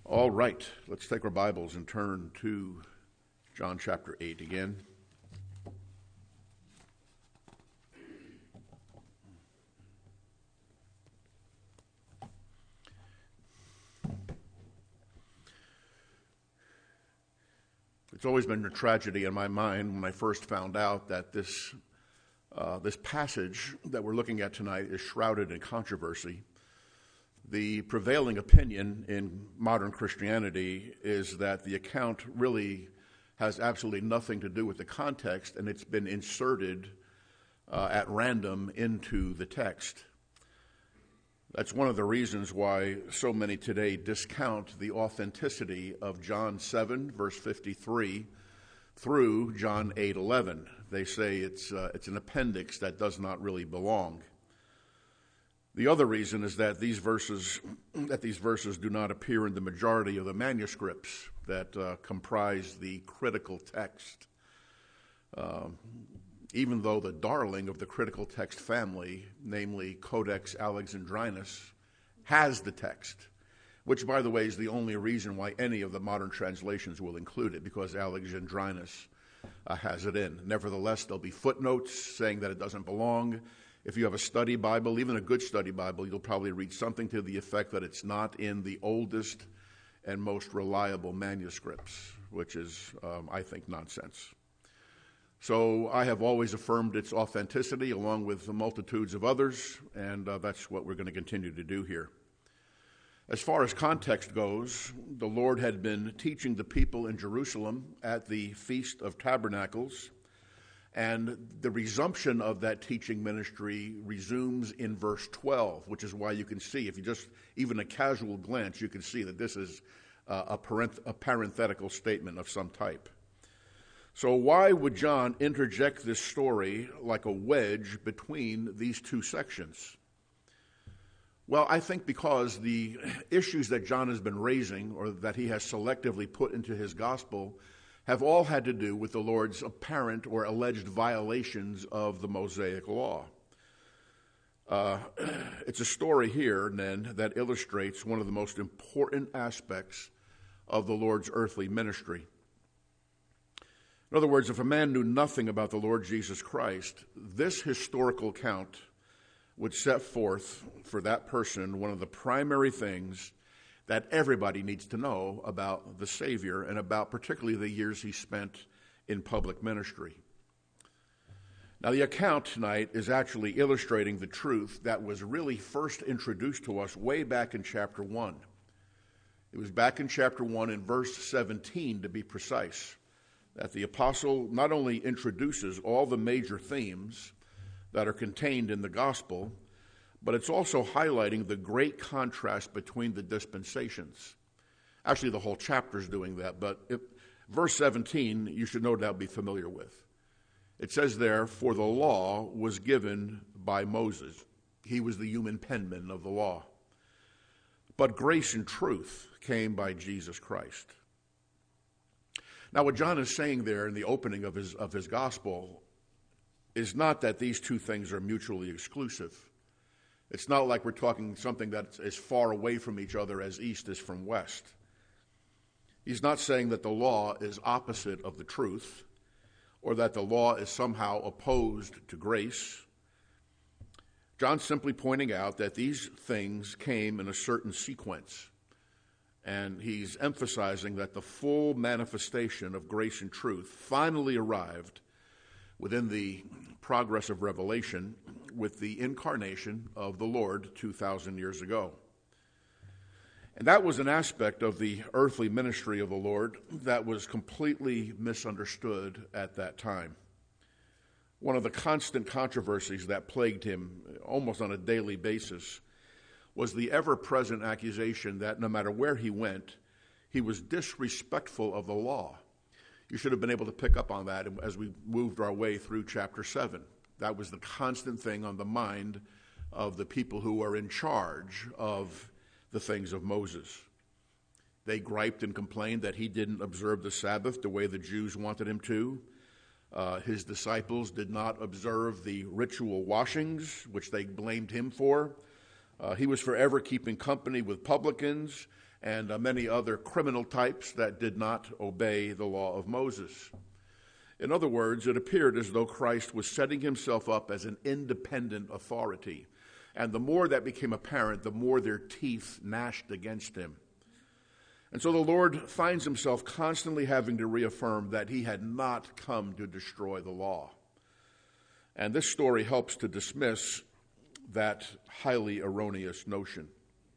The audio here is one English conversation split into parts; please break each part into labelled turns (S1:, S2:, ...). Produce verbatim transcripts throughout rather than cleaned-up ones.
S1: All right, let's take our Bibles and turn to John chapter eight again. It's always been a tragedy in my mind when I first found out that this uh, this passage that we're looking at tonight is shrouded in controversy. The prevailing opinion in modern Christianity is that the account really has absolutely nothing to do with the context, and it's been inserted uh, at random into the text. That's one of the reasons why so many today discount the authenticity of John seven, verse fifty-three, through John eight eleven. They say it's uh, it's an appendix that does not really belong. The other reason is that these verses that these verses do not appear in the majority of the manuscripts that uh, comprise the critical text. Uh, even though the darling of the critical text family, namely Codex Alexandrinus, has the text, which, by the way, is the only reason why any of the modern translations will include it, because Alexandrinus uh, has it in. Nevertheless, there'll be footnotes saying that it doesn't belong. If you have a study Bible, even a good study Bible, you'll probably read something to the effect that it's not in the oldest and most reliable manuscripts, which is, um, I think, nonsense. So I have always affirmed its authenticity along with the multitudes of others, and uh, that's what we're going to continue to do here. As far as context goes, the Lord had been teaching the people in Jerusalem at the Feast of Tabernacles, and the resumption of that teaching ministry resumes in verse twelve, which is why you can see, if you just, even a casual glance, you can see that this is uh, a, parenth- a parenthetical statement of some type. So why would John interject this story like a wedge between these two sections? Well, I think because the issues that John has been raising, or that he has selectively put into his gospel, have all had to do with the Lord's apparent or alleged violations of the Mosaic law. Uh, it's a story here, then, that illustrates one of the most important aspects of the Lord's earthly ministry. In other words, if a man knew nothing about the Lord Jesus Christ, this historical account would set forth for that person one of the primary things that everybody needs to know about the Savior and about particularly the years he spent in public ministry. Now, the account tonight is actually illustrating the truth that was really first introduced to us way back in chapter one. It was back in chapter one in verse seventeen, to be precise, that the apostle not only introduces all the major themes that are contained in the gospel, but it's also highlighting the great contrast between the dispensations. Actually, the whole chapter is doing that, but if, verse seventeen, you should no doubt be familiar with. It says there, "For the law was given by Moses." He was the human penman of the law. "But grace and truth came by Jesus Christ." Now, what John is saying there in the opening of his, of his gospel is not that these two things are mutually exclusive. It's not like we're talking something that's as far away from each other as east is from west. He's not saying that the law is opposite of the truth, or that the law is somehow opposed to grace. John's simply pointing out that these things came in a certain sequence, and he's emphasizing that the full manifestation of grace and truth finally arrived within the progress of Revelation with the incarnation of the Lord two thousand years ago. And that was an aspect of the earthly ministry of the Lord that was completely misunderstood at that time. One of the constant controversies that plagued him almost on a daily basis was the ever-present accusation that no matter where he went, he was disrespectful of the law. You should have been able to pick up on that as we moved our way through chapter seven. That was the constant thing on the mind of the people who are in charge of the things of Moses. They griped and complained that he didn't observe the Sabbath the way the Jews wanted him to. Uh, his disciples did not observe the ritual washings, which they blamed him for. Uh, he was forever keeping company with publicans and uh, many other criminal types that did not obey the law of Moses. In other words, it appeared as though Christ was setting himself up as an independent authority. And the more that became apparent, the more their teeth gnashed against him. And so the Lord finds himself constantly having to reaffirm that he had not come to destroy the law. And this story helps to dismiss that highly erroneous notion.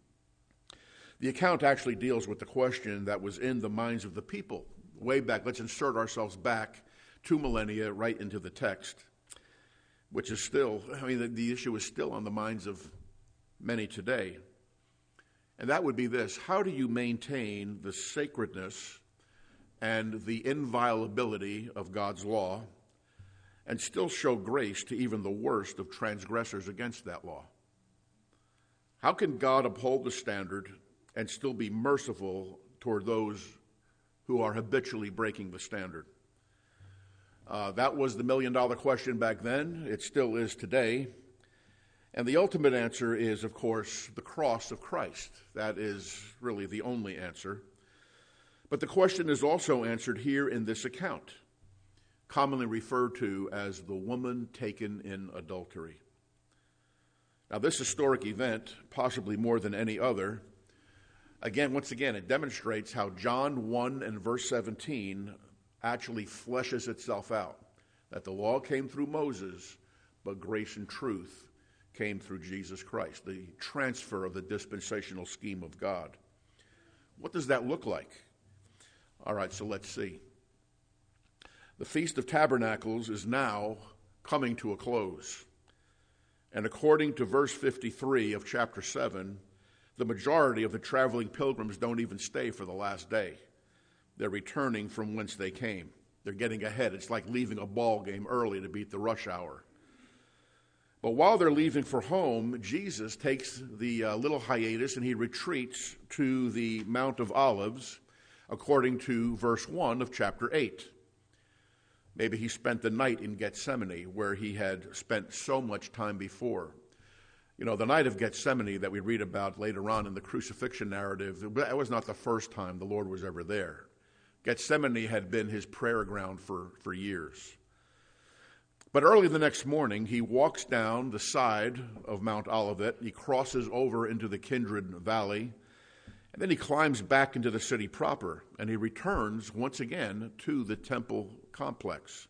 S1: The account actually deals with the question that was in the minds of the people way back. Let's insert ourselves back two millennia right into the text, which is still, I mean, the, the issue is still on the minds of many today. And that would be this: how do you maintain the sacredness and the inviolability of God's law and still show grace to even the worst of transgressors against that law? How can God uphold the standard and still be merciful toward those who are habitually breaking the standard? Uh, that was the million-dollar question back then. It still is today. And the ultimate answer is, of course, the cross of Christ. That is really the only answer. But the question is also answered here in this account, commonly referred to as the woman taken in adultery. Now, this historic event, possibly more than any other, again, once again, it demonstrates how John one and verse seventeen actually fleshes itself out, that the law came through Moses, but grace and truth came through Jesus Christ, the transfer of the dispensational scheme of God. What does that look like? All right, so let's see. The Feast of Tabernacles is now coming to a close. And according to verse fifty-three of chapter seven, the majority of the traveling pilgrims don't even stay for the last day. They're returning from whence they came. They're getting ahead. It's like leaving a ball game early to beat the rush hour. But while they're leaving for home, Jesus takes the uh, little hiatus and he retreats to the Mount of Olives, according to verse one of chapter eight. Maybe he spent the night in Gethsemane, where he had spent so much time before. You know, the night of Gethsemane that we read about later on in the crucifixion narrative, that was not the first time the Lord was ever there. Gethsemane had been his prayer ground for, for years. But early the next morning, he walks down the side of Mount Olivet. He crosses over into the Kindred Valley, and then he climbs back into the city proper, and he returns once again to the temple complex.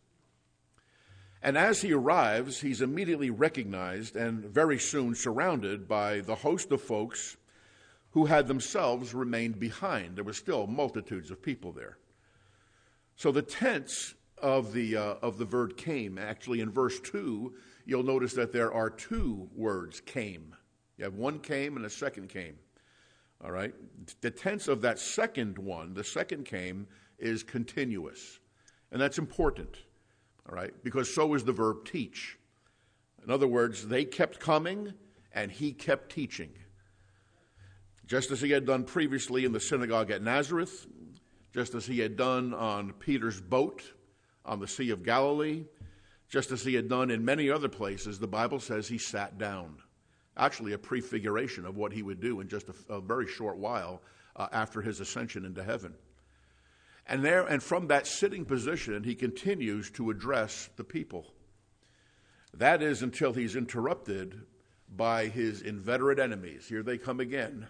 S1: And as he arrives, he's immediately recognized and very soon surrounded by the host of folks who had themselves remained behind. There were still multitudes of people there. So the tense of the uh, of the verb came, actually in verse two, you'll notice that there are two words, came. You have one came and a second came. All right? The tense of that second one, the second came, is continuous. And that's important. All right? Because so is the verb teach. In other words, they kept coming and he kept teaching. Just as he had done previously in the synagogue at Nazareth, just as he had done on Peter's boat on the Sea of Galilee, just as he had done in many other places, the Bible says he sat down. Actually, a prefiguration of what he would do in just a, a very short while uh, after his ascension into heaven. And there, and from that sitting position, he continues to address the people. That is until he's interrupted by his inveterate enemies. Here they come again.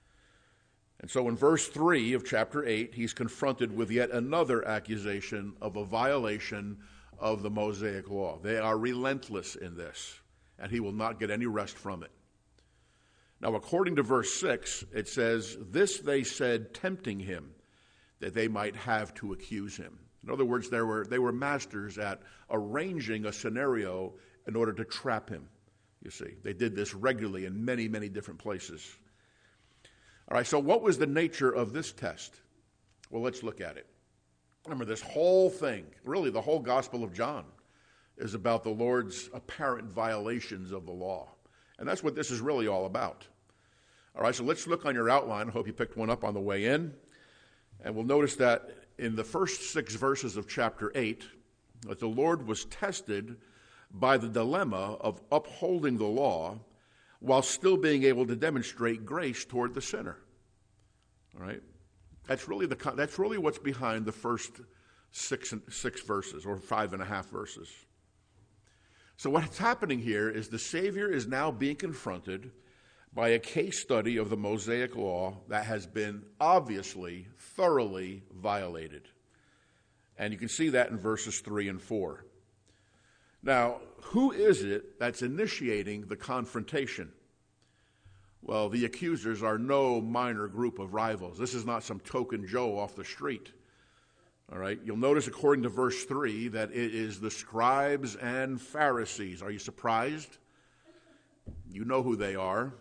S1: And so in verse three of chapter eight, he's confronted with yet another accusation of a violation of the Mosaic law. They are relentless in this, and he will not get any rest from it. Now, according to verse six, it says, "This they said, tempting him, that they might have to accuse him." In other words, they were, they were masters at arranging a scenario in order to trap him, you see. They did this regularly in many, many different places. All right, so what was the nature of this test? Well, let's look at it. Remember, this whole thing, really the whole Gospel of John, is about the Lord's apparent violations of the law. And that's what this is really all about. All right, so let's look on your outline. I hope you picked one up on the way in. And we'll notice that in the first six verses of chapter eight, that the Lord was tested by the dilemma of upholding the law while still being able to demonstrate grace toward the sinner. All right? That's really the that's really what's behind the first six six verses, or five and a half verses. So what's happening here is the Savior is now being confronted by a case study of the Mosaic Law that has been obviously, thoroughly violated. And you can see that in verses three and four. Now, who is it that's initiating the confrontation? Well, the accusers are no minor group of rivals. This is not some token Joe off the street. All right, you'll notice according to verse three that it is the scribes and Pharisees. Are you surprised? You know who they are.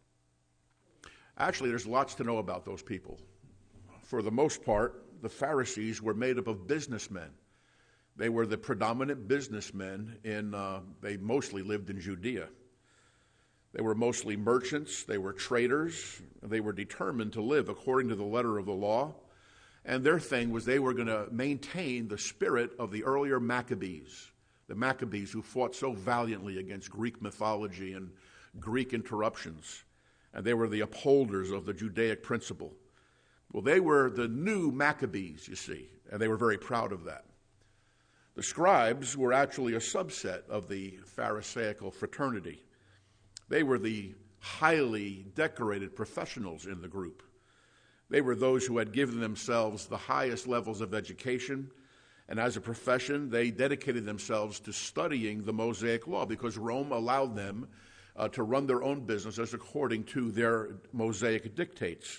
S1: Actually, there's lots to know about those people. For the most part, the Pharisees were made up of businessmen. They were the predominant businessmen in, uh, they mostly lived in Judea. They were mostly merchants, they were traders, they were determined to live according to the letter of the law, and their thing was they were going to maintain the spirit of the earlier Maccabees, the Maccabees who fought so valiantly against Greek mythology and Greek interruptions, and they were the upholders of the Judaic principle. Well, they were the new Maccabees, you see, and they were very proud of that. The scribes were actually a subset of the Pharisaical fraternity. They were the highly decorated professionals in the group. They were those who had given themselves the highest levels of education, and as a profession, they dedicated themselves to studying the Mosaic Law because Rome allowed them uh, to run their own businesses according to their Mosaic dictates.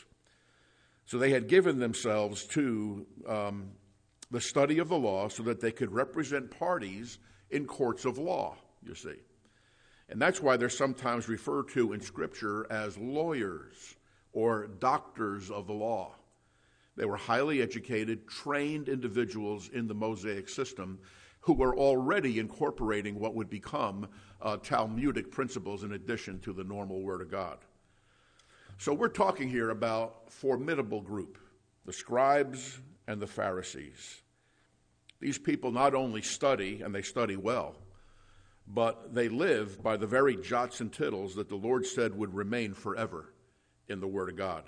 S1: So they had given themselves to um, the study of the law so that they could represent parties in courts of law, you see. And that's why they're sometimes referred to in Scripture as lawyers or doctors of the law. They were highly educated, trained individuals in the Mosaic system who were already incorporating what would become uh, Talmudic principles in addition to the normal Word of God. So we're talking here about a formidable group, the scribes and the Pharisees. These people not only study, and they study well, but they live by the very jots and tittles that the Lord said would remain forever in the Word of God.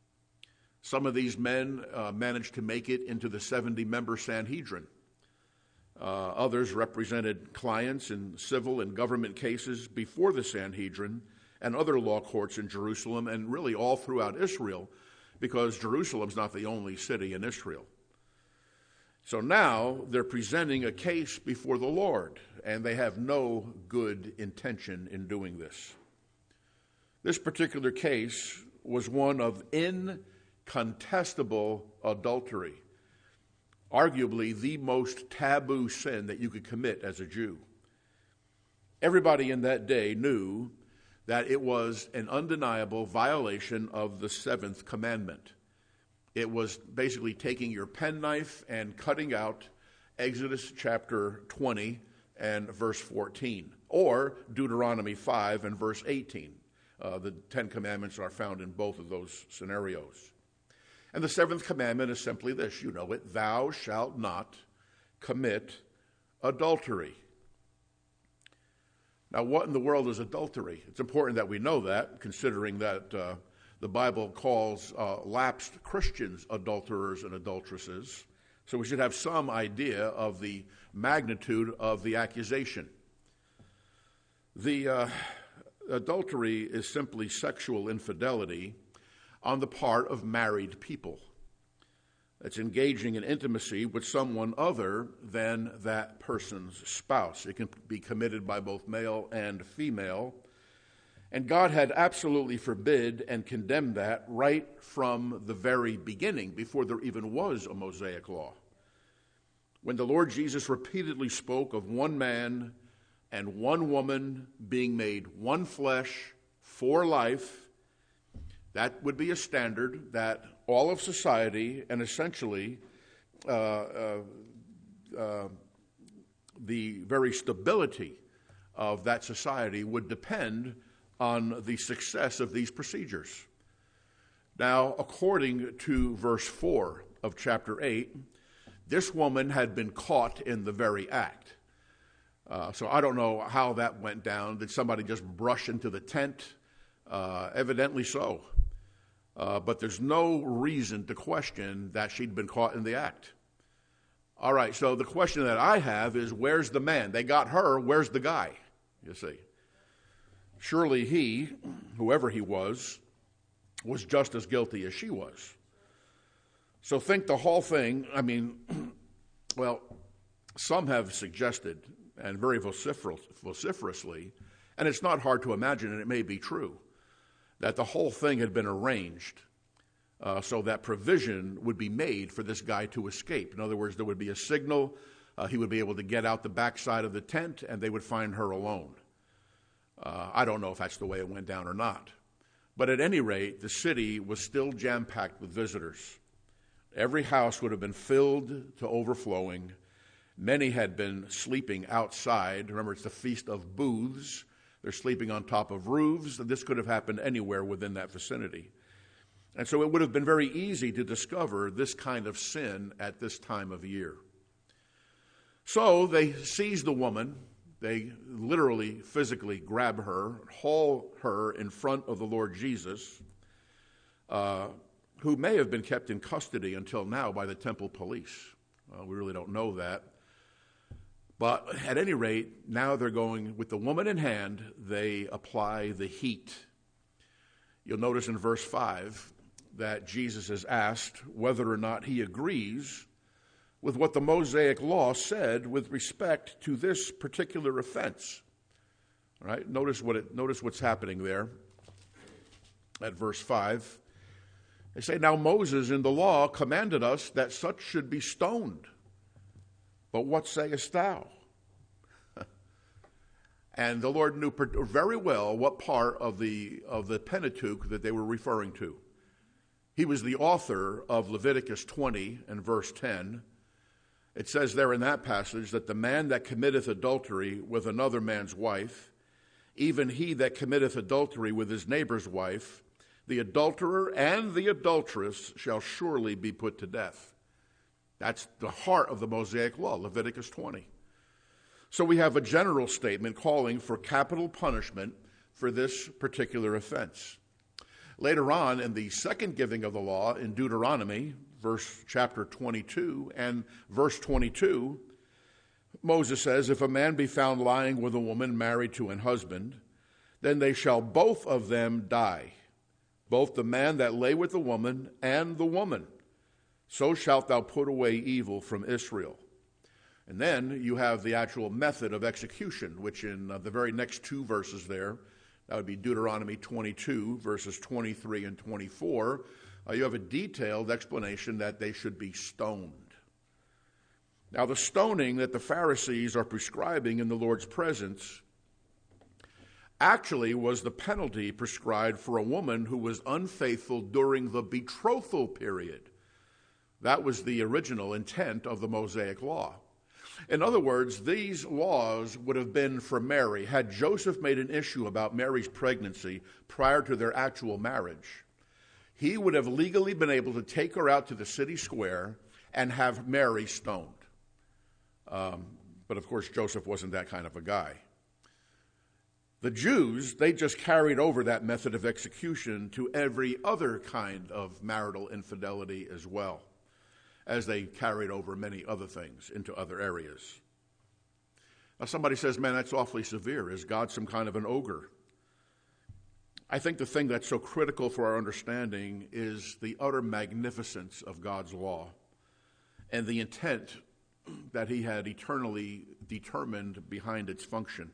S1: Some of these men uh, managed to make it into the seventy-member Sanhedrin. Uh, others represented clients in civil and government cases before the Sanhedrin and other law courts in Jerusalem and really all throughout Israel, because Jerusalem's not the only city in Israel. So now they're presenting a case before the Lord, and they have no good intention in doing this. This particular case was one of incontestable adultery, arguably the most taboo sin that you could commit as a Jew. Everybody in that day knew that it was an undeniable violation of the seventh commandment. It was basically taking your penknife and cutting out Exodus chapter twenty and verse fourteen, or Deuteronomy five and verse eighteen. Uh, the Ten Commandments are found in both of those scenarios. And the seventh commandment is simply this, you know it, thou shalt not commit adultery. Now, what in the world is adultery? It's important that we know that, considering that uh, the Bible calls uh, lapsed Christians adulterers and adulteresses. So we should have some idea of the magnitude of the accusation. The uh, adultery is simply sexual infidelity on the part of married people. It's engaging in intimacy with someone other than that person's spouse. It can be committed by both male and female. And God had absolutely forbid and condemned that right from the very beginning, before there even was a Mosaic law. When the Lord Jesus repeatedly spoke of one man and one woman being made one flesh for life, that would be a standard that all of society and essentially uh, uh, uh, the very stability of that society would depend on the success of these procedures. Now, according to verse four of chapter eight, this woman had been caught in the very act. Uh, so I don't know how that went down. Did somebody just brush into the tent? Uh, evidently so. Uh, but there's no reason to question that she'd been caught in the act. All right, so the question that I have is, where's the man? They got her, where's the guy? You see. Surely he, whoever he was, was just as guilty as she was. So think the whole thing, I mean, well, some have suggested, and very vociferous, vociferously, and it's not hard to imagine, and it may be true, that the whole thing had been arranged uh, so that provision would be made for this guy to escape. In other words, there would be a signal, uh, he would be able to get out the backside of the tent, and they would find her alone. Uh, I don't know if that's the way it went down or not. But at any rate, the city was still jam-packed with visitors. Every house would have been filled to overflowing. Many had been sleeping outside. Remember, it's the Feast of Booths. They're sleeping on top of roofs. This could have happened anywhere within that vicinity. And so it would have been very easy to discover this kind of sin at this time of year. So they seize the woman. They literally, physically grab her, haul her in front of the Lord Jesus, uh, who may have been kept in custody until now by the temple police. Uh, we really don't know that. But at any rate, now they're going, with the woman in hand, they apply the heat. You'll notice in verse five that Jesus is asked whether or not he agrees with what the Mosaic law said with respect to this particular offense. All right, notice what it, notice what's happening there at verse five. They say, now Moses in the law commanded us that such should be stoned. But what sayest thou? And the Lord knew very well what part of the of the Pentateuch that they were referring to. He was the author of Leviticus twenty and verse ten. It says there in that passage that the man that committeth adultery with another man's wife, even he that committeth adultery with his neighbor's wife, the adulterer and the adulteress shall surely be put to death. That's the heart of the Mosaic law, Leviticus twenty. So we have a general statement calling for capital punishment for this particular offense. Later on, in the second giving of the law in Deuteronomy, verse chapter twenty-two and verse twenty-two, Moses says, if a man be found lying with a woman married to an husband, then they shall both of them die, both the man that lay with the woman and the woman. So shalt thou put away evil from Israel. And then you have the actual method of execution, which in uh, the very next two verses there, that would be Deuteronomy twenty-two, verses twenty-three and twenty-four, uh, you have a detailed explanation that they should be stoned. Now, the stoning that the Pharisees are prescribing in the Lord's presence actually was the penalty prescribed for a woman who was unfaithful during the betrothal period. That was the original intent of the Mosaic law. In other words, these laws would have been for Mary. Had Joseph made an issue about Mary's pregnancy prior to their actual marriage, he would have legally been able to take her out to the city square and have Mary stoned. Um, but of course, Joseph wasn't that kind of a guy. The Jews, they just carried over that method of execution to every other kind of marital infidelity as well, as they carried over many other things into other areas. Now somebody says, man, that's awfully severe. Is God some kind of an ogre? I think the thing that's so critical for our understanding is the utter magnificence of God's law and the intent that he had eternally determined behind its function.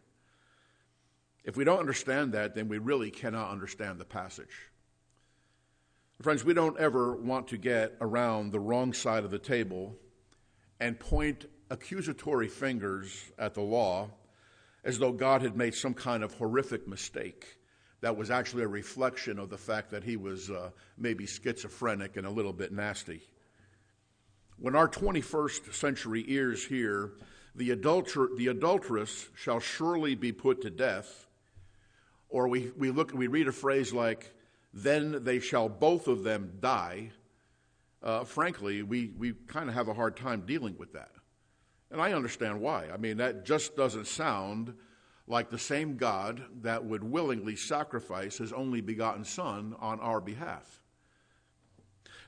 S1: If we don't understand that, then we really cannot understand the passage. Friends, we don't ever want to get around the wrong side of the table and point accusatory fingers at the law as though God had made some kind of horrific mistake that was actually a reflection of the fact that he was uh, maybe schizophrenic and a little bit nasty. When our twenty-first century ears hear, the, adulter- the adulteress shall surely be put to death, or we, we look we read a phrase like, then they shall both of them die, uh, frankly, we, we kind of have a hard time dealing with that. And I understand why. I mean, that just doesn't sound like the same God that would willingly sacrifice his only begotten Son on our behalf.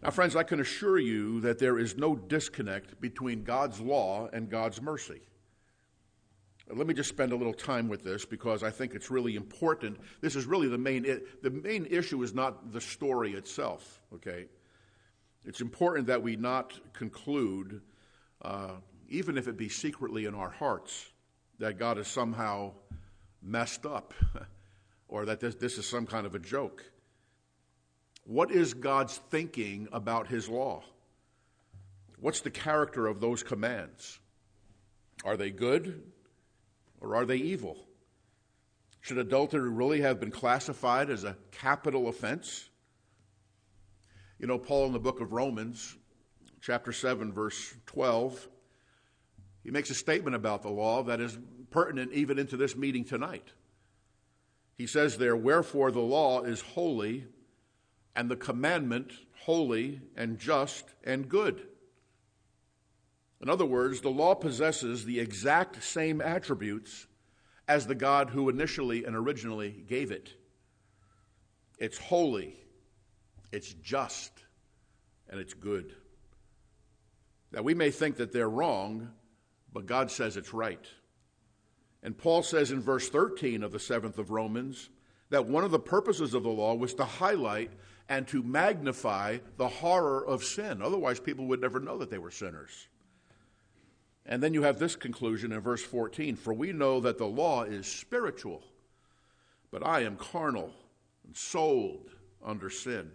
S1: Now, friends, I can assure you that there is no disconnect between God's law and God's mercy. Let me just spend a little time with this because I think it's really important. This is really the main, the main issue is not the story itself, okay? It's important that we not conclude, uh, even if it be secretly in our hearts, that God is somehow messed up or that this, this is some kind of a joke. What is God's thinking about his law? What's the character of those commands? Are they good? Or are they evil? Should adultery really have been classified as a capital offense? You know, Paul in the book of Romans, chapter seven, verse twelve, he makes a statement about the law that is pertinent even into this meeting tonight. He says there, "Wherefore the law is holy, and the commandment holy and just and good." In other words, the law possesses the exact same attributes as the God who initially and originally gave it. It's holy, it's just, and it's good. Now, we may think that they're wrong, but God says it's right. And Paul says in verse thirteen of the seventh of Romans that one of the purposes of the law was to highlight and to magnify the horror of sin. Otherwise, people would never know that they were sinners. And then you have this conclusion in verse fourteen, "For we know that the law is spiritual, but I am carnal and sold under sin."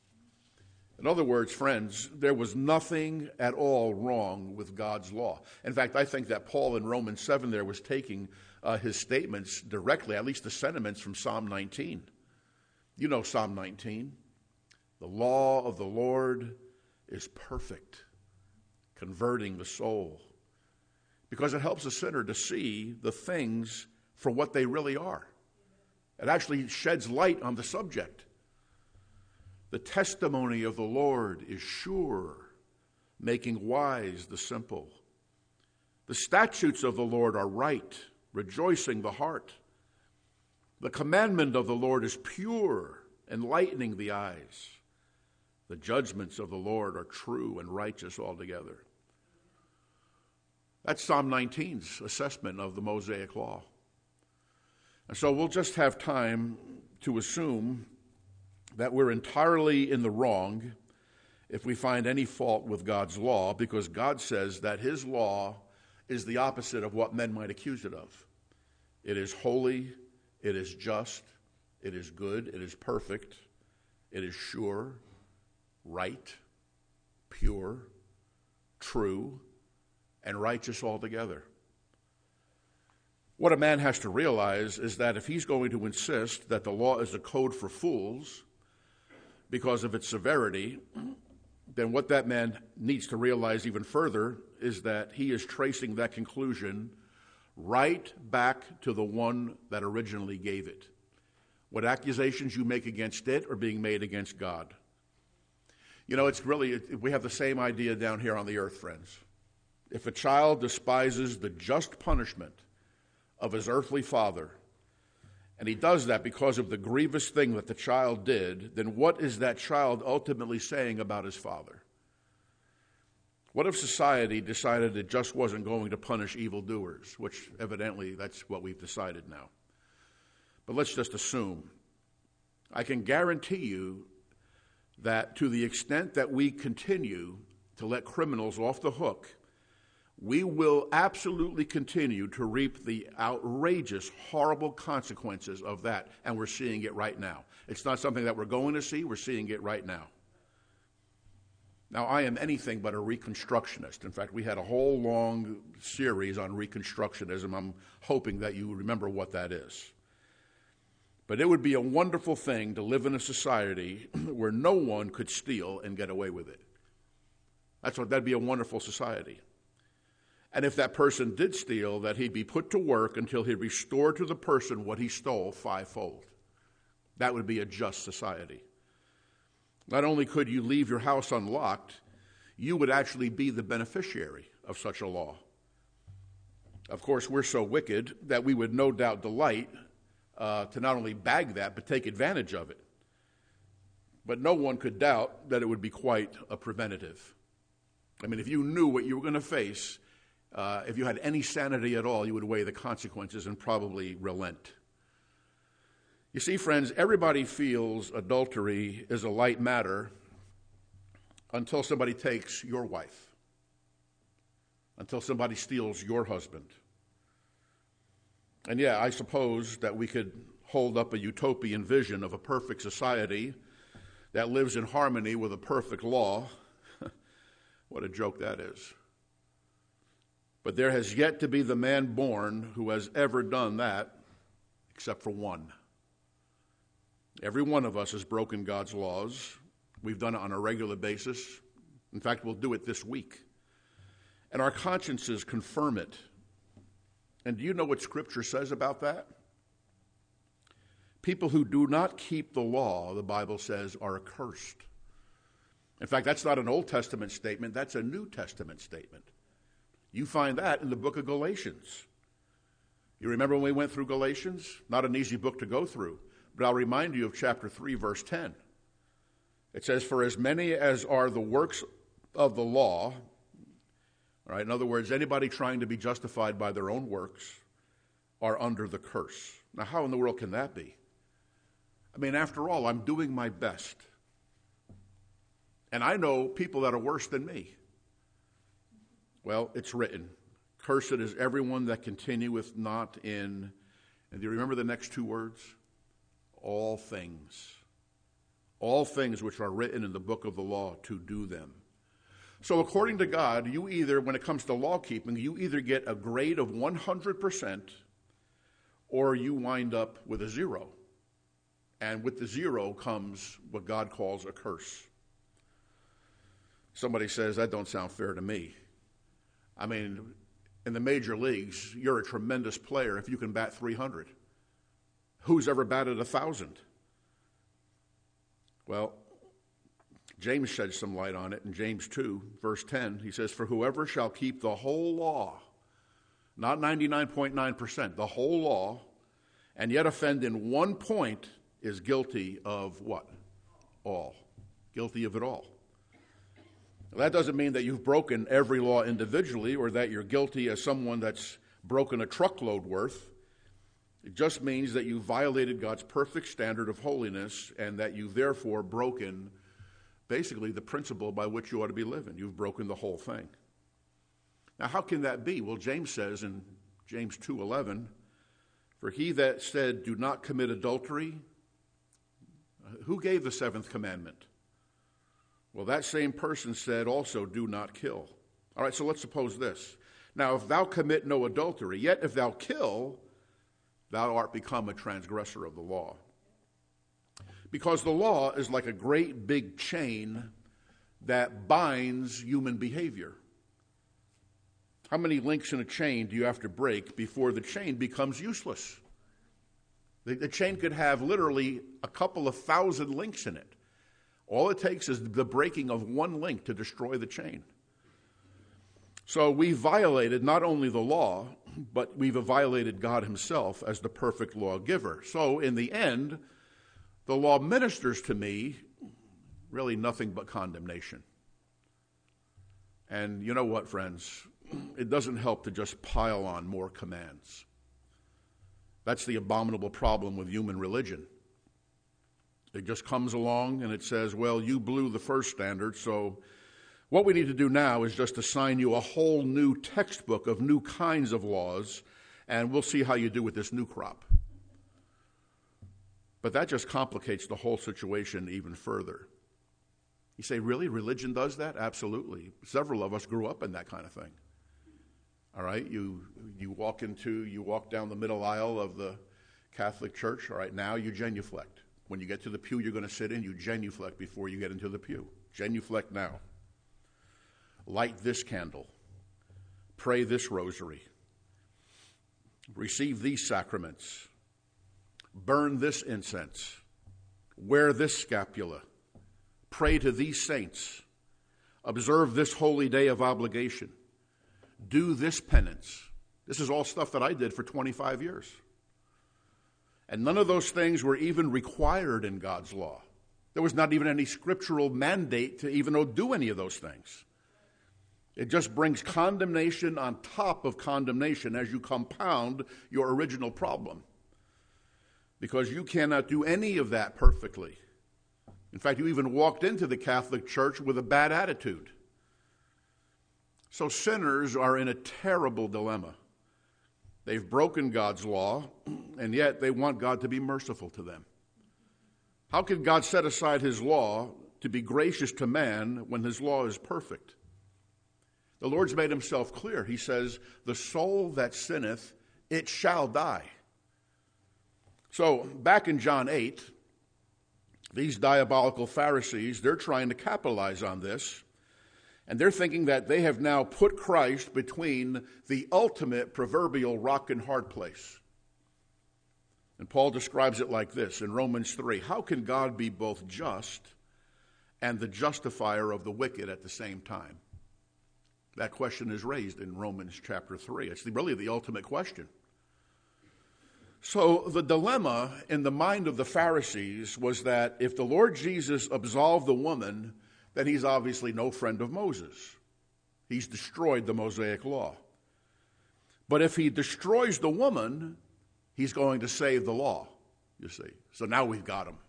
S1: In other words, friends, there was nothing at all wrong with God's law. In fact, I think that Paul in Romans seven there was taking uh, his statements directly, at least the sentiments from Psalm nineteen. You know Psalm nineteen. "The law of the Lord is perfect, converting the soul." Because it helps a sinner to see the things for what they really are. It actually sheds light on the subject. "The testimony of the Lord is sure, making wise the simple. The statutes of the Lord are right, rejoicing the heart. The commandment of the Lord is pure, enlightening the eyes. The judgments of the Lord are true and righteous altogether." That's Psalm nineteen's assessment of the Mosaic Law. And so we'll just have time to assume that we're entirely in the wrong if we find any fault with God's law, because God says that his law is the opposite of what men might accuse it of. It is holy, it is just, it is good, it is perfect, it is sure, right, pure, true, and righteous altogether. What a man has to realize is that if he's going to insist that the law is a code for fools because of its severity, then what that man needs to realize even further is that he is tracing that conclusion right back to the one that originally gave it. What accusations you make against it are being made against God. You know, it's really, we have the same idea down here on the earth, friends. If a child despises the just punishment of his earthly father, and he does that because of the grievous thing that the child did, then what is that child ultimately saying about his father? What if society decided it just wasn't going to punish evildoers, which evidently that's what we've decided now. But let's just assume. I can guarantee you that to the extent that we continue to let criminals off the hook, we will absolutely continue to reap the outrageous, horrible consequences of that, and we're seeing it right now. It's not something that we're going to see, we're seeing it right now. Now, I am anything but a Reconstructionist. In fact, we had a whole long series on Reconstructionism. I'm hoping that you remember what that is. But it would be a wonderful thing to live in a society where no one could steal and get away with it. That's what, that'd be a wonderful society. And if that person did steal, that he'd be put to work until he restored to the person what he stole fivefold. That would be a just society. Not only could you leave your house unlocked, you would actually be the beneficiary of such a law. Of course, we're so wicked that we would no doubt delight uh, to not only bag that, but take advantage of it. But no one could doubt that it would be quite a preventative. I mean, if you knew what you were going to face, uh, if you had any sanity at all, you would weigh the consequences and probably relent. You see, friends, everybody feels adultery is a light matter until somebody takes your wife, until somebody steals your husband. And yeah, I suppose that we could hold up a utopian vision of a perfect society that lives in harmony with a perfect law. What a joke that is. But there has yet to be the man born who has ever done that, except for one. Every one of us has broken God's laws. We've done it on a regular basis. In fact, we'll do it this week. And our consciences confirm it. And do you know what Scripture says about that? People who do not keep the law, the Bible says, are accursed. In fact, that's not an Old Testament statement, that's a New Testament statement. You find that in the book of Galatians. You remember when we went through Galatians? Not an easy book to go through, but I'll remind you of chapter three, verse ten. It says, "For as many as are the works of the law," all right, in other words, anybody trying to be justified by their own works, "are under the curse." Now, how in the world can that be? I mean, after all, I'm doing my best. And I know people that are worse than me. Well, it's written, "Cursed is everyone that continueth not in," and do you remember the next two words? "All things." All things which are written in the book of the law, to do them. So according to God, you either, when it comes to law keeping, you either get a grade of one hundred percent or you wind up with a zero. And with the zero comes what God calls a curse. Somebody says, that don't sound fair to me. I mean, in the major leagues, you're a tremendous player if you can bat three hundred. Who's ever batted one thousand? Well, James sheds some light on it in James two, verse ten. He says, "For whoever shall keep the whole law," not ninety-nine point nine percent, the whole law, "and yet offend in one point, is guilty of" what? All. Guilty of it all. That doesn't mean that you've broken every law individually or that you're guilty as someone that's broken a truckload worth. It just means that you violated God's perfect standard of holiness and that you've therefore broken basically the principle by which you ought to be living. You've broken the whole thing. Now, how can that be? Well, James says in James two eleven, "For he that said, 'Do not commit adultery,'" who gave the seventh commandment? Well, that same person said also, "Do not kill." All right, so let's suppose this. "Now, if thou commit no adultery, yet if thou kill, thou art become a transgressor of the law." Because the law is like a great big chain that binds human behavior. How many links in a chain do you have to break before the chain becomes useless? The, the chain could have literally a couple of thousand links in it. All it takes is the breaking of one link to destroy the chain. So we violated not only the law, but we've violated God himself as the perfect lawgiver. So in the end, the law ministers to me really nothing but condemnation. And you know what, friends? It doesn't help to just pile on more commands. That's the abominable problem with human religion. It just comes along and it says, well, you blew the first standard, so what we need to do now is just assign you a whole new textbook of new kinds of laws, and we'll see how you do with this new crop. But that just complicates the whole situation even further. You say, really? Religion does that? Absolutely. Several of us grew up in that kind of thing. All right, you you walk into, you walk down the middle aisle of the Catholic Church. All right, now you genuflect. When you get to the pew you're going to sit in, you genuflect before you get into the pew. Genuflect now. Light this candle. Pray this rosary. Receive these sacraments. Burn this incense. Wear this scapula. Pray to these saints. Observe this holy day of obligation. Do this penance. This is all stuff that I did for twenty-five years. And none of those things were even required in God's law. There was not even any scriptural mandate to even do any of those things. It just brings condemnation on top of condemnation as you compound your original problem. Because you cannot do any of that perfectly. In fact, you even walked into the Catholic Church with a bad attitude. So sinners are in a terrible dilemma. They've broken God's law, and yet they want God to be merciful to them. How can God set aside his law to be gracious to man when his law is perfect? The Lord's made himself clear. He says, the soul that sinneth, it shall die. So back in John eight, these diabolical Pharisees, they're trying to capitalize on this. And they're thinking that they have now put Christ between the ultimate proverbial rock and hard place. And Paul describes it like this in Romans three. How can God be both just and the justifier of the wicked at the same time? That question is raised in Romans chapter three. It's really the ultimate question. So the dilemma in the mind of the Pharisees was that if the Lord Jesus absolved the woman, then he's obviously no friend of Moses. He's destroyed the Mosaic law. But if he destroys the woman, he's going to save the law, you see. So now we've got him.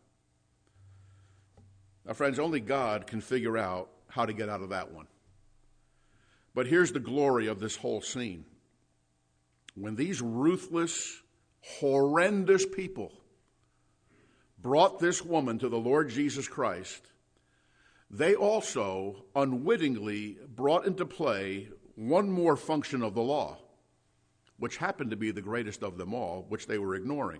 S1: Now, friends, only God can figure out how to get out of that one. But here's the glory of this whole scene. When these ruthless, horrendous people brought this woman to the Lord Jesus Christ, they also unwittingly brought into play one more function of the law, which happened to be the greatest of them all, which they were ignoring.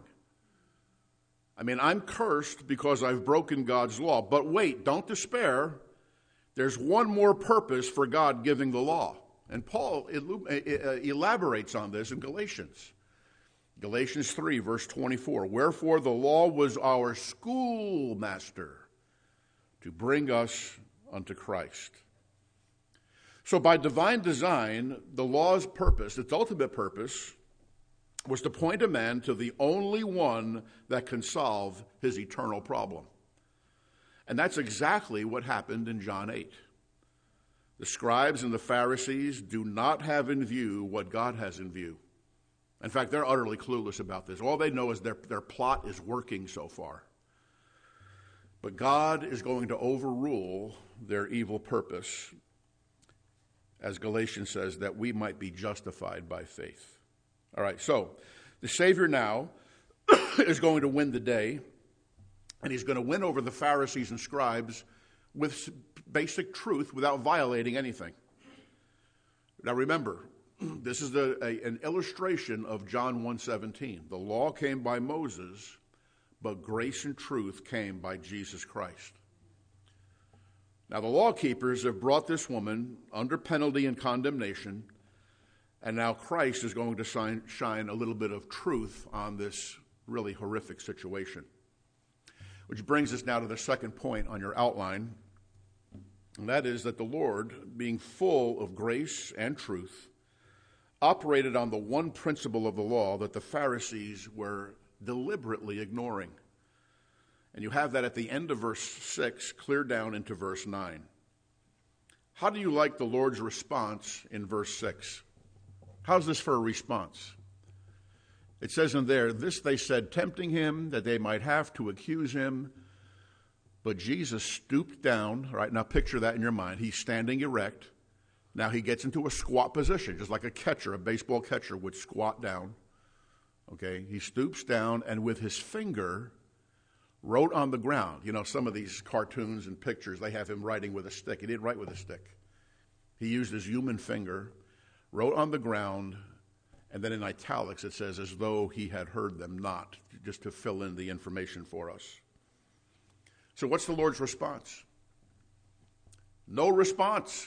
S1: I mean, I'm cursed because I've broken God's law. But wait, don't despair. There's one more purpose for God giving the law. And Paul elaborates on this in Galatians. Galatians three, verse twenty-four. Wherefore the law was our schoolmaster to bring us unto Christ. So by divine design, the law's purpose, its ultimate purpose, was to point a man to the only one that can solve his eternal problem. And that's exactly what happened in John eight. The scribes and the Pharisees do not have in view what God has in view. In fact, they're utterly clueless about this. All they know is their, their plot is working so far. But God is going to overrule their evil purpose, as Galatians says, that we might be justified by faith. All right, so the Savior now is going to win the day, and he's going to win over the Pharisees and scribes with basic truth without violating anything. Now remember, this is the, a, an illustration of John one seventeen. The law came by Moses, but grace and truth came by Jesus Christ. Now the law keepers have brought this woman under penalty and condemnation, and now Christ is going to shine, shine a little bit of truth on this really horrific situation. Which brings us now to the second point on your outline, and that is that the Lord, being full of grace and truth, operated on the one principle of the law that the Pharisees were deliberately ignoring. And you have that at the end of verse six, clear down into verse nine. How do you like the Lord's response in verse six? How's this for a response? It says in there, this they said, tempting him, that they might have to accuse him. But Jesus stooped down. All right, now picture that in your mind. He's standing erect. Now he gets into a squat position, just like a catcher, a baseball catcher would squat down. Okay, he stoops down and with his finger wrote on the ground. You know, some of these cartoons and pictures, they have him writing with a stick. He didn't write with a stick. He used his human finger, wrote on the ground, and then in italics it says, as though he had heard them not, just to fill in the information for us. So what's the Lord's response? No response.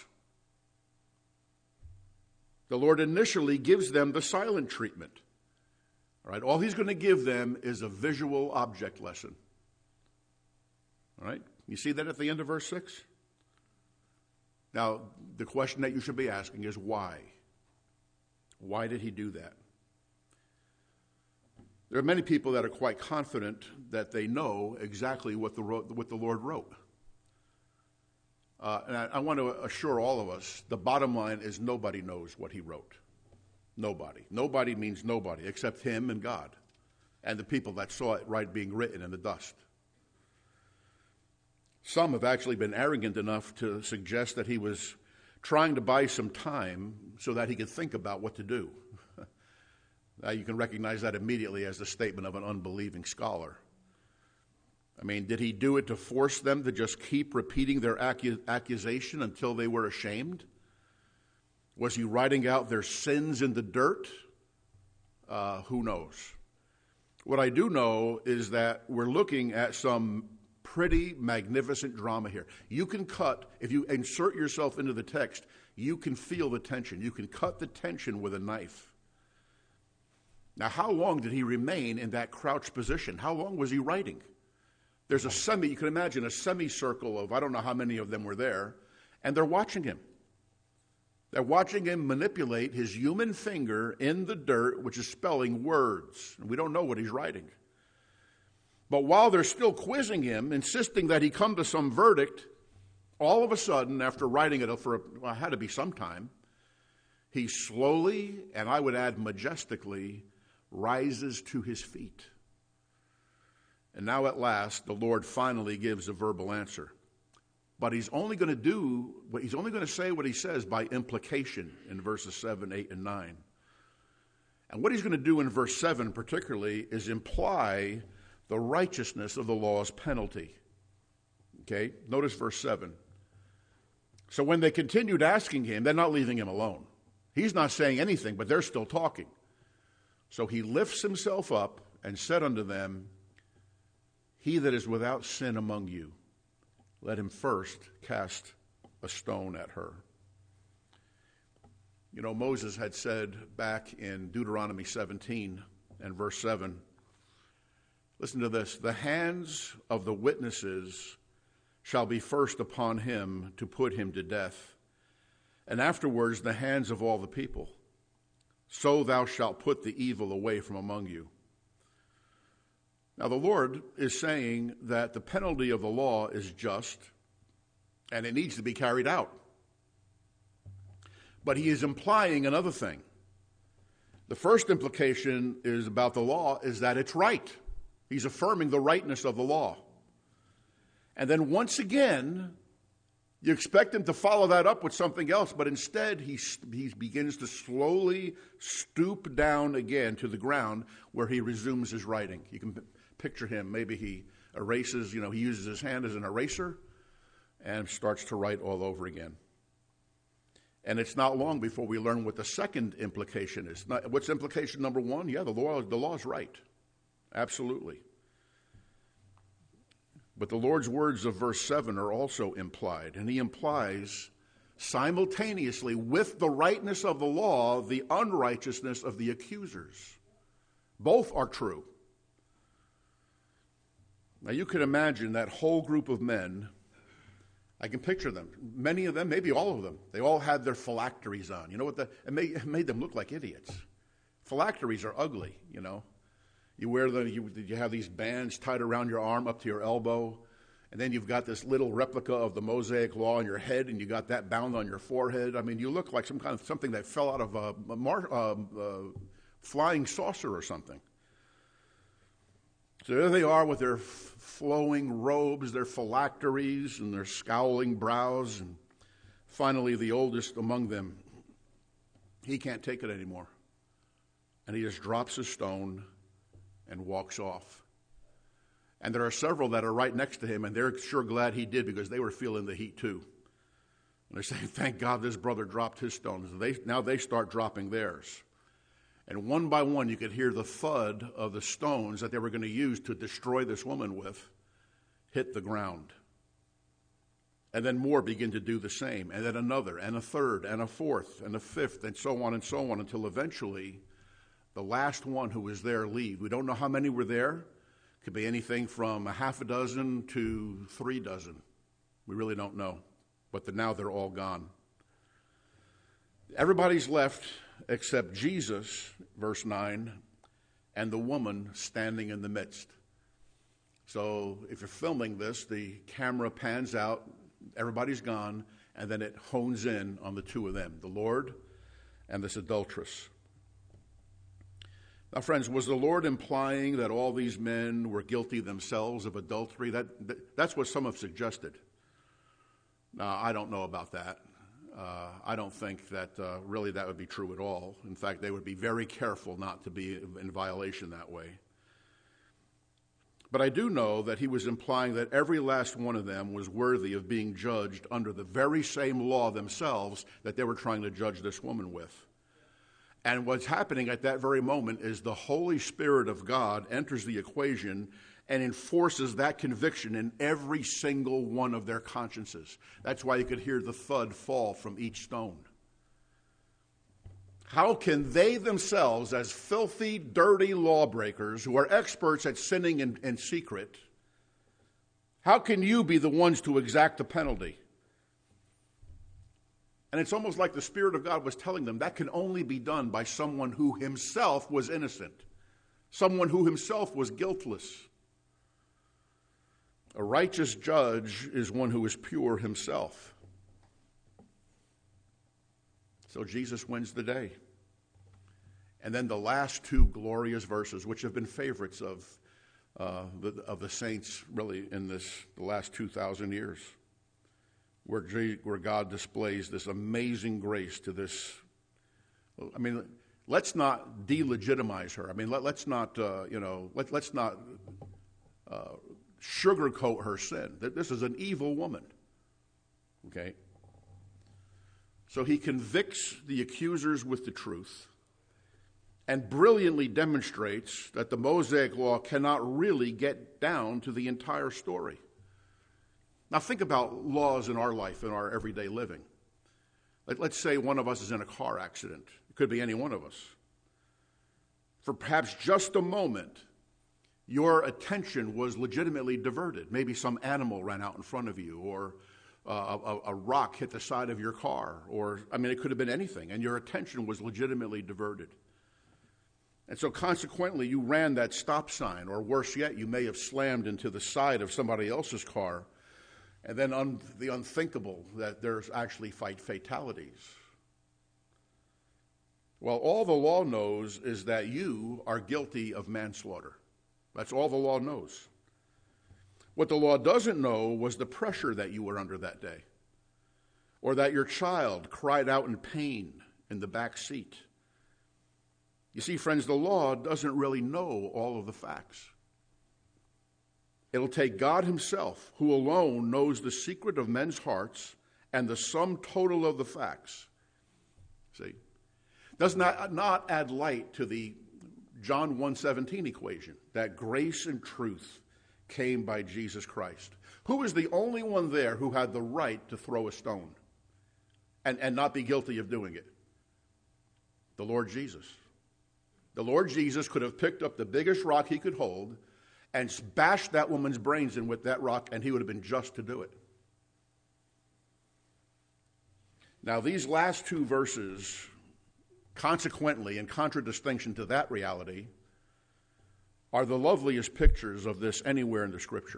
S1: The Lord initially gives them the silent treatment. All right, all he's going to give them is a visual object lesson. All right, you see that at the end of verse six? Now, the question that you should be asking is why? Why did he do that? There are many people that are quite confident that they know exactly what the, what the Lord wrote. Uh, and I, I want to assure all of us, the bottom line is nobody knows what he wrote. Nobody. Nobody means nobody except him and God and the people that saw it right being written in the dust. Some have actually been arrogant enough to suggest that he was trying to buy some time so that he could think about what to do. Now you can recognize that immediately as the statement of an unbelieving scholar. I mean, did he do it to force them to just keep repeating their accu- accusation until they were ashamed? Was he writing out their sins in the dirt? Uh, who knows? What I do know is that we're looking at some pretty magnificent drama here. You can cut, if you insert yourself into the text, you can feel the tension. You can cut the tension with a knife. Now, how long did he remain in that crouched position? How long was he writing? There's a semi, you can imagine a semicircle of, I don't know how many of them were there, and they're watching him. They're watching him manipulate his human finger in the dirt, which is spelling words. We don't know what he's writing. But while they're still quizzing him, insisting that he come to some verdict, all of a sudden, after writing it for, well, it had to be some time, he slowly, and I would add majestically, rises to his feet. And now at last, the Lord finally gives a verbal answer. But he's only going to do, he's only going to say what he says by implication in verses seven, eight, and nine. And what he's going to do in verse seven particularly is imply the righteousness of the law's penalty. Okay, notice verse seven. So when they continued asking him, they're not leaving him alone. He's not saying anything, but they're still talking. So he lifts himself up and said unto them, He that is without sin among you, let him first cast a stone at her. You know, Moses had said back in Deuteronomy seventeen and verse seven, listen to this, the hands of the witnesses shall be first upon him to put him to death, and afterwards the hands of all the people. So thou shalt put the evil away from among you. Now the Lord is saying that the penalty of the law is just, and it needs to be carried out. But he is implying another thing. The first implication is about the law is that it's right. He's affirming the rightness of the law. And then once again, you expect him to follow that up with something else, but instead he, he begins to slowly stoop down again to the ground where he resumes his writing. You can picture him. Maybe he erases, you know, he uses his hand as an eraser and starts to write all over again. And it's not long before we learn what the second implication is. Not, what's implication number one? Yeah, the law, the law is right. Absolutely. But the Lord's words of verse seven are also implied, and he implies simultaneously with the rightness of the law, the unrighteousness of the accusers. Both are true. Now you can imagine that whole group of men. I can picture them. Many of them, maybe all of them, they all had their phylacteries on. You know what? The, it, made, it made them look like idiots. Phylacteries are ugly, you know. You wear them, you, you have these bands tied around your arm up to your elbow, and then you've got this little replica of the Mosaic Law on your head, and you got that bound on your forehead. I mean, you look like some kind of something that fell out of a, a mar, uh, uh, flying saucer or something. So there they are with their f- flowing robes, their phylacteries, and their scowling brows, and finally the oldest among them, he can't take it anymore, and he just drops his stone and walks off. And there are several that are right next to him, and they're sure glad he did because they were feeling the heat too. And they're saying, thank God this brother dropped his stones. They, now they start dropping theirs. And one by one, you could hear the thud of the stones that they were going to use to destroy this woman with hit the ground. And then more begin to do the same, and then another, and a third, and a fourth, and a fifth, and so on and so on, until eventually the last one who was there leave. We don't know how many were there. Could be anything from a half a dozen to three dozen. We really don't know. But the, now they're all gone. Everybody's left except Jesus, verse nine, and the woman standing in the midst. So if you're filming this, the camera pans out, everybody's gone, and then it hones in on the two of them, the Lord and this adulteress. Now, friends, was the Lord implying that all these men were guilty themselves of adultery? That, that That's what some have suggested. Now, I don't know about that. Uh, I don't think that uh, really that would be true at all. In fact, they would be very careful not to be in violation that way. But I do know that he was implying that every last one of them was worthy of being judged under the very same law themselves that they were trying to judge this woman with. And what's happening at that very moment is the Holy Spirit of God enters the equation and enforces that conviction in every single one of their consciences. That's why you could hear the thud fall from each stone. How can they themselves, as filthy, dirty lawbreakers who are experts at sinning in, in secret, how can you be the ones to exact the penalty? And it's almost like the Spirit of God was telling them that can only be done by someone who himself was innocent, someone who himself was guiltless. A righteous judge is one who is pure himself. So Jesus wins the day. And then the last two glorious verses, which have been favorites of uh, the, of the saints really in this the last two thousand years, where, G, where God displays this amazing grace to this. I mean, let's not delegitimize her. I mean, let, let's not, uh, you know, let, let's not uh, sugarcoat her sin. This is an evil woman. Okay? So he convicts the accusers with the truth and brilliantly demonstrates that the Mosaic law cannot really get down to the entire story. Now think about laws in our life, in our everyday living. Let's say one of us is in a car accident. It could be any one of us. For perhaps just a moment, your attention was legitimately diverted. Maybe some animal ran out in front of you, or uh, a, a rock hit the side of your car, or, I mean, it could have been anything, and your attention was legitimately diverted. And so consequently, you ran that stop sign, or worse yet, you may have slammed into the side of somebody else's car, and then un- the unthinkable, that there's actually fight fatalities. Well, all the law knows is that you are guilty of manslaughter. That's all the law knows. What the law doesn't know was the pressure that you were under that day, or that your child cried out in pain in the back seat. You see, friends, the law doesn't really know all of the facts. It'll take God himself, who alone knows the secret of men's hearts and the sum total of the facts. See? Does not, not add light to the John one seventeen equation, that grace and truth came by Jesus Christ. Who is the only one there who had the right to throw a stone and, and not be guilty of doing it? The Lord Jesus. The Lord Jesus could have picked up the biggest rock he could hold and bashed that woman's brains in with that rock, and he would have been just to do it. Now, these last two verses, consequently, in contradistinction to that reality, are the loveliest pictures of this anywhere in the Scripture.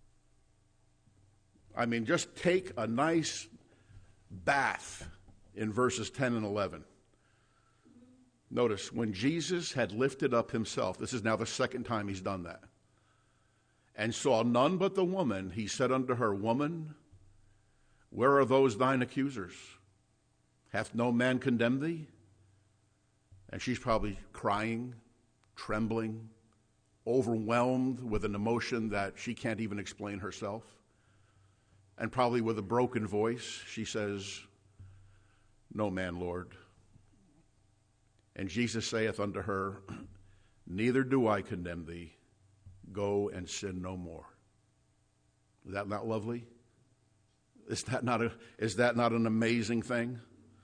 S1: I mean, just take a nice bath in verses ten and eleven. Notice, when Jesus had lifted up himself, this is now the second time he's done that, and saw none but the woman, he said unto her, Woman, where are those thine accusers? Hath no man condemned thee? And she's probably crying, trembling, overwhelmed with an emotion that she can't even explain herself. And probably with a broken voice, she says, No man, Lord. And Jesus saith unto her, Neither do I condemn thee. Go and sin no more. Is that not lovely? Is that not a, is that not an amazing thing?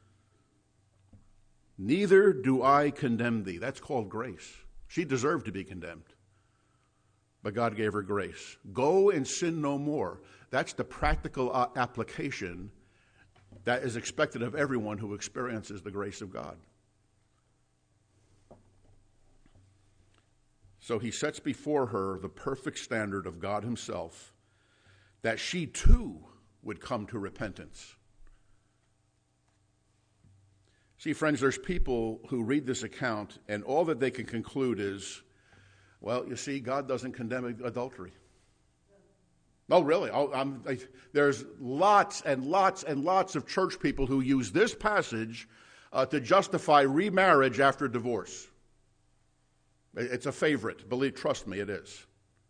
S1: Neither do I condemn thee. That's called grace. She deserved to be condemned, but God gave her grace. Go and sin no more. That's the practical uh, application that is expected of everyone who experiences the grace of God. So he sets before her the perfect standard of God himself, that she too would come to repentance. See, friends, there's people who read this account, and all that they can conclude is, well, you see, God doesn't condemn adultery. No, really. I'm, I, there's lots and lots and lots of church people who use this passage uh, to justify remarriage after divorce. It's a favorite. Believe, trust me, it is.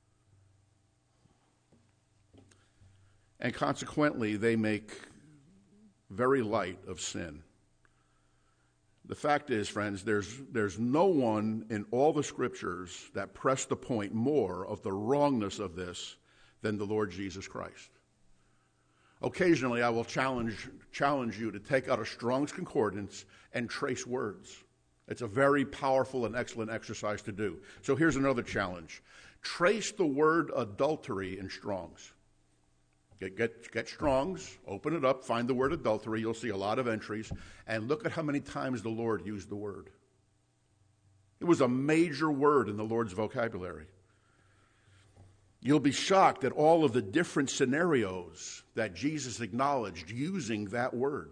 S1: And consequently, they make very light of sin. The fact is, friends, there's, there's no one in all the scriptures that press the point more of the wrongness of this than the Lord Jesus Christ. Occasionally, I will challenge, challenge you to take out a Strong's Concordance and trace words. It's a very powerful and excellent exercise to do. So here's another challenge. Trace the word adultery in Strong's. Get, get, get Strong's, open it up, find the word adultery. You'll see a lot of entries. And look at how many times the Lord used the word. It was a major word in the Lord's vocabulary. You'll be shocked at all of the different scenarios that Jesus acknowledged using that word.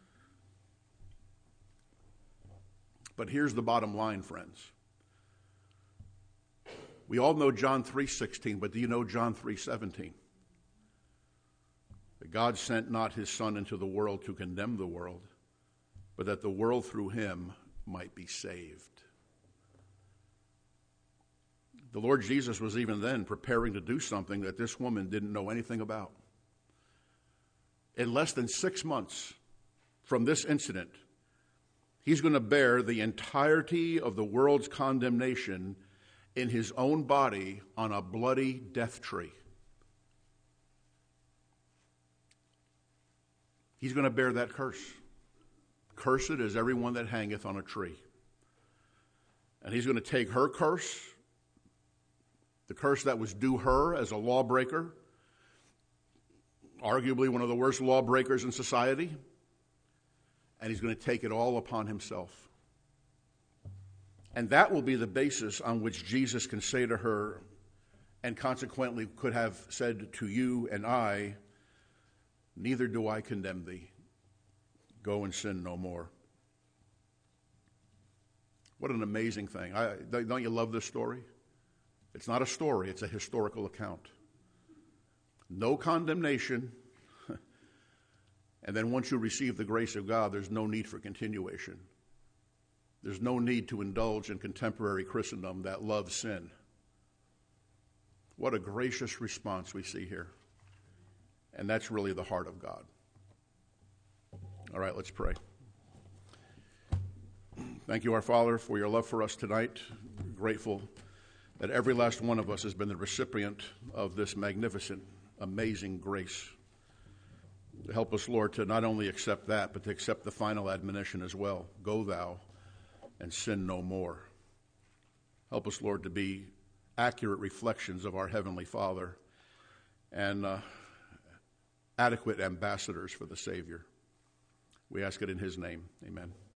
S1: But here's the bottom line, friends. We all know John three sixteen, but do you know John three seventeen? That God sent not his Son into the world to condemn the world, but that the world through him might be saved. The Lord Jesus was even then preparing to do something that this woman didn't know anything about. In less than six months from this incident, he's going to bear the entirety of the world's condemnation in his own body on a bloody death tree. He's going to bear that curse. Cursed is everyone that hangeth on a tree. And he's going to take her curse, the curse that was due her as a lawbreaker, arguably one of the worst lawbreakers in society, and he's going to take it all upon himself. And that will be the basis on which Jesus can say to her, and consequently could have said to you and I, neither do I condemn thee. Go and sin no more. What an amazing thing. I, don't you love this story? It's not a story, it's a historical account. No condemnation. And then once you receive the grace of God, there's no need for continuation. There's no need to indulge in contemporary Christendom that loves sin. What a gracious response we see here. And that's really the heart of God. All right, let's pray. Thank you, our Father, for your love for us tonight. We're grateful that every last one of us has been the recipient of this magnificent, amazing grace. Help us, Lord, to not only accept that, but to accept the final admonition as well. Go thou and sin no more. Help us, Lord, to be accurate reflections of our Heavenly Father and uh, adequate ambassadors for the Savior. We ask it in his name. Amen.